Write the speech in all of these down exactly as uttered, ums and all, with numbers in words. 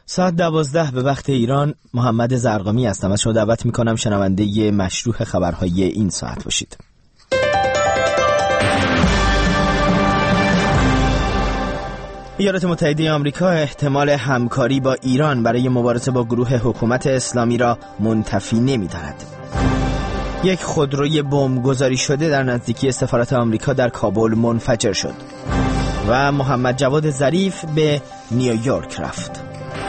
ساعت دوازده به وقت ایران. محمد زرقامی هستم. از شما دعوت میکنم شنونده مشروح خبرهای این ساعت باشید. ایالات متحده آمریکا احتمال همکاری با ایران برای مبارزه با گروه حکومت اسلامی را منتفی نمی‌داند. یک خودروی بمب گذاری شده در نزدیکی سفارت آمریکا در کابل منفجر شد و محمد جواد ظریف به نیویورک رفت.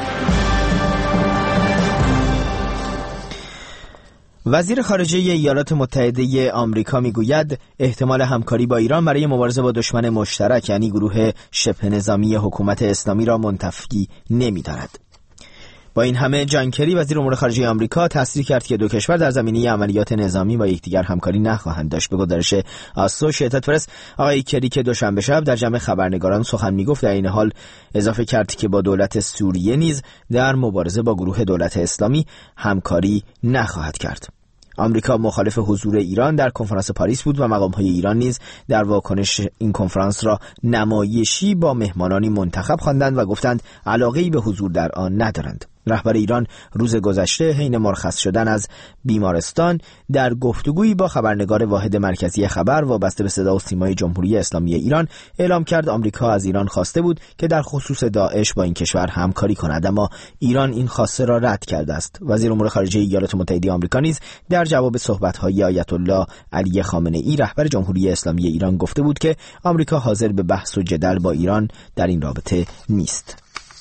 وزیر خارجه ایالات متحده آمریکا میگوید احتمال همکاری با ایران برای مبارزه با دشمن مشترک یعنی گروه شبه نظامی حکومت اسلامی را منتفی نمی‌داند. با این همه جان کری وزیر امور خارجه آمریکا تصریح کرد که دو کشور در زمینه عملیات نظامی با یکدیگر همکاری نخواهند داشت. به گزارش آسوشیتد پرس، آقای کری که دوشنبه شب در جمع خبرنگاران سخن میگفت در این حال اضافه کرد که با دولت سوریه نیز در مبارزه با گروه دولت اسلامی همکاری نخواهد کرد. آمریکا مخالف حضور ایران در کنفرانس پاریس بود و مقام‌های ایران نیز در واکنش این کنفرانس را نمایشی با مهمانانی منتخب خواندند و گفتند علاقه‌ای به حضور در آن ندارند. رهبر ایران روز گذشته حین مرخص شدن از بیمارستان در گفتگویی با خبرنگار واحد مرکزی خبر وابسته به صدا و سیمای جمهوری اسلامی ایران اعلام کرد آمریکا از ایران خواسته بود که در خصوص داعش با این کشور همکاری کند، اما ایران این خواسته را رد کرده است. وزیر امور خارجه ایالات متحده آمریکا نیز در جواب صحبت‌های آیت الله علی خامنه‌ای رهبر جمهوری اسلامی ایران گفته بود که آمریکا حاضر به بحث و جدل با ایران در این رابطه نیست.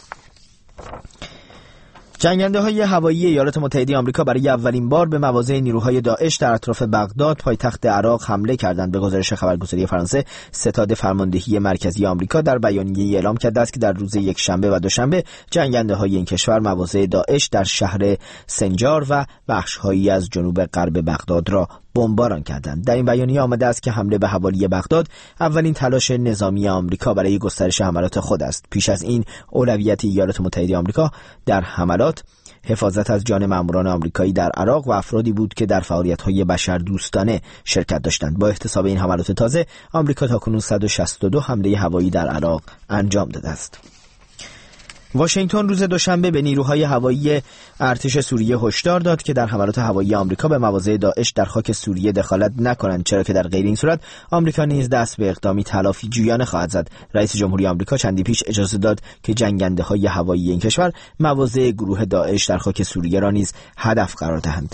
جنگنده‌های هوایی ایالات متحده آمریکا برای اولین بار به مواضع نیروهای داعش در اطراف بغداد پایتخت عراق حمله کردند. به گزارش خبرگزاری فرانسه، ستاد فرماندهی مرکزی آمریکا در بیانیه‌ای اعلام کرده است که در روز یکشنبه و دوشنبه جنگنده‌های این کشور مواضع داعش در شهر سنجار و بخش‌هایی از جنوب غرب بغداد را بمباران کردند. در این بیانیه آمده است که حمله به حوالی بغداد اولین تلاش نظامی آمریکا برای گسترش حملات خود است. پیش از این اولویت ایالات متحده آمریکا در حملات حفاظت از جان ماموران آمریکایی در عراق و افرادی بود که در فعالیت‌های بشردوستانه شرکت داشتند. با احتساب این حملات تازه، آمریکا تاکنون صد و شصت و دو حمله هوایی در عراق انجام داده است. واشنگتن روز دوشنبه به نیروهای هوایی ارتش سوریه هشدار داد که در حملات هوایی آمریکا به مواضع داعش در خاک سوریه دخالت نکنند، چرا که در غیر این صورت آمریکا نیز دست به اقدامی تلافی جویانه خواهد زد. رئیس جمهوری آمریکا چندی پیش اجازه داد که جنگنده‌های هوایی این کشور مواضع گروه داعش در خاک سوریه را نیز هدف قرار دهند.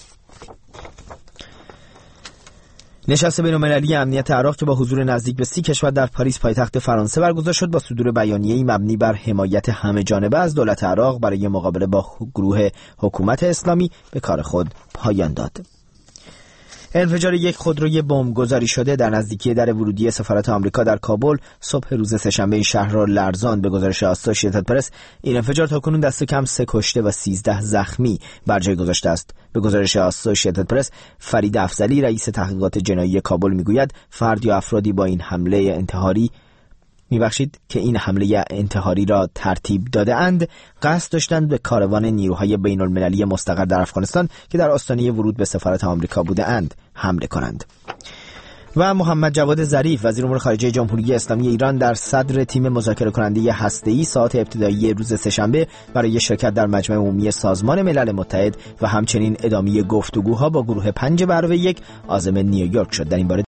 نشست بین‌المللی امنیت عراق که با حضور نزدیک به سی کشور در پاریس پایتخت فرانسه برگزار شد با صدور بیانیه‌ای مبنی بر حمایت همه‌جانبه از دولت عراق برای مقابله با گروه حکومت اسلامی به کار خود پایان داد. انفجار یک خودروی بمب گذاری شده در نزدیکی در ورودی سفارت آمریکا در کابل صبح روز سه‌شنبه شهر را لرزاند. به گزارش آسوشیتد پرس، این انفجار تاکنون دست کم سه کشته و سیزده زخمی بر جای گذاشته است. به گزارش آسوشیتد پرس، فرید افضلی رئیس تحقیقات جنایی کابل میگوید فرد یا افرادی با این حمله انتحاری میبخشید که این حمله انتحاری را ترتیب داده اند قصد داشتند به کاروان نیروهای بین المللی مستقر در افغانستان که در آستانه ورود به سفارت آمریکا بوده اند حمله کنند. و محمد جواد ظریف وزیر امور خارجه جمهوری اسلامی ایران در صدر تیم مذاکره کننده هسته‌ای ساعات ابتدایی روز سه‌شنبه برای شرکت در مجمع عمومی سازمان ملل متحد و همچنین ادامه گفتگوها با گروه پنج به علاوه یک عازم نیویورک شد. در این باره